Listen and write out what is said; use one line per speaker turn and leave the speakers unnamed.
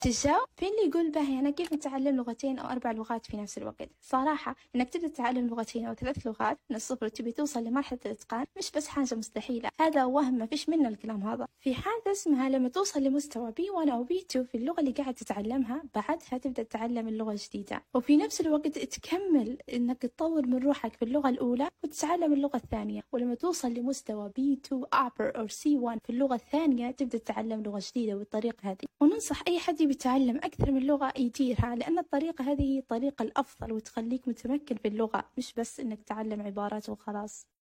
تجاوب فين اللي يقول به أنا كيف نتعلم لغتين أو 4 لغات في نفس الوقت؟ صراحة إنك تبدأ تتعلم لغتين أو 3 لغات من الصفر وتبي توصل لمرحلة الإتقان مش بس حاجة مستحيلة، هذا وهم ما فيش منه الكلام هذا. في حاجة اسمها لما توصل لمستوى B1 أو B2 في اللغة اللي قاعد تتعلمها، بعدها تبدأ تتعلم اللغة الجديدة، وفي نفس الوقت تكمل إنك تطور من روحك في اللغة الأولى وتتعلم اللغة الثانية، ولما توصل لمستوى B2 upper أو C1 في اللغة الثانية تبدأ تتعلم لغة جديدة بالطريقة هذه. وننصح أي حد يتعلم أكثر من لغة يديرها، لأن الطريقة هذه هي الطريقة الأفضل وتخليك متمكن في اللغة، مش بس إنك تعلم عبارات وخلاص.